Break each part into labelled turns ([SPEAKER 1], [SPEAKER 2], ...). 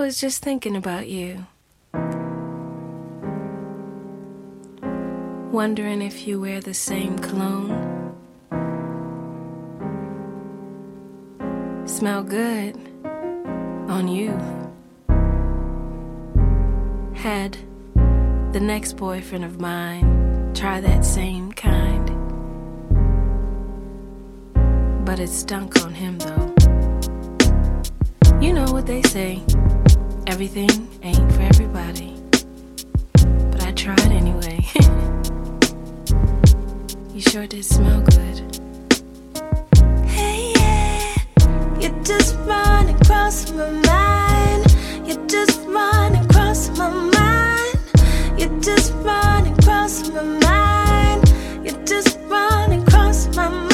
[SPEAKER 1] was just thinking about you. Wondering if you wear the same cologne. Smell good on you. Had the next boyfriend of mine try that same kind. But it stunk on him though. You know what they say, everything ain't for everybody. But I tried anyway. You sure did smell good.
[SPEAKER 2] Hey, yeah, you just run across my mind. You just run across my mind. You just run across my mind. You just run across my mind.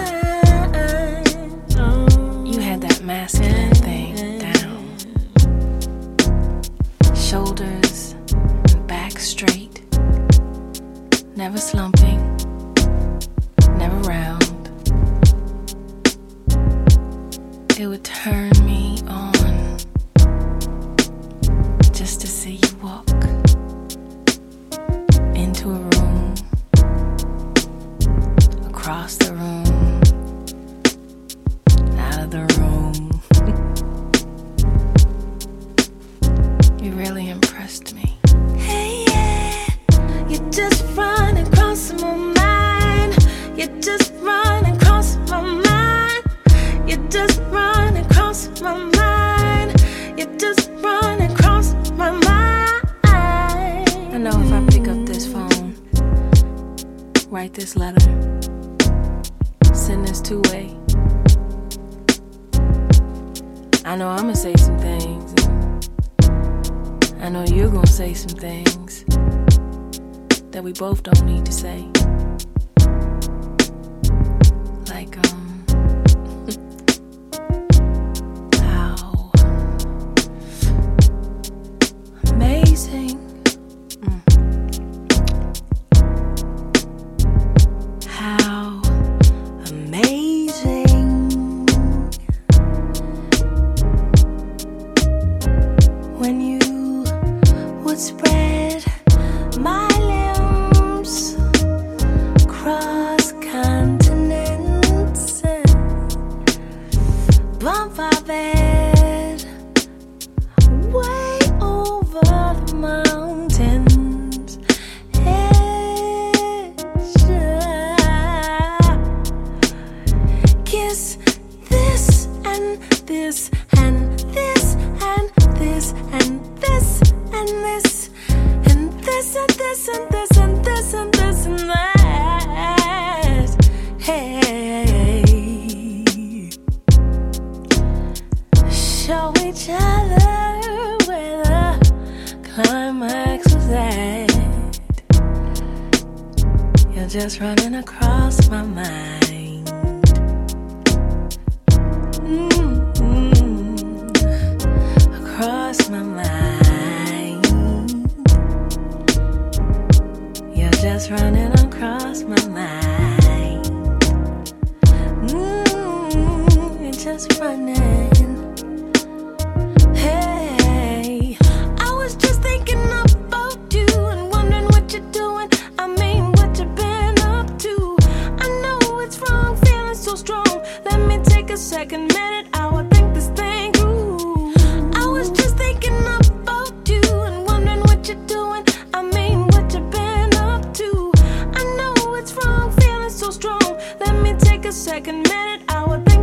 [SPEAKER 1] You had that masculine thing down. Shoulders and back straight. Never slumping. Never round. It would turn me on just to see you walk into a room, across the room, out of the room. You really impressed me.
[SPEAKER 2] Hey, yeah, you just run across my mind. You just run across my mind. You just run across my mind. You just run across my mind.
[SPEAKER 1] I know if I pick up this phone, write this letter, send this two-way, I know I'ma say some things, and I know you're gonna say some things that we both don't need to say. Like, how amazing. How amazing. When you would spread my limbs across continents and bump our bed way over the mountains. Kiss this and this and this and this and this and this and this and this and this and this and this and that. Hey, show each other where the climax was at. You're just running across my mind. Across my mind. You're just running across my mind. You're just running. Hey, I was just thinking about you and wondering what you're doing. I mean, what you've been up to. I know it's wrong, feeling so strong. Let me take a second, minute, hour, think this thing through. I was just thinking about you and wondering what you're doing. I mean, what you've been up to. I know it's wrong, feeling so strong. Let me take a second, minute, hour, think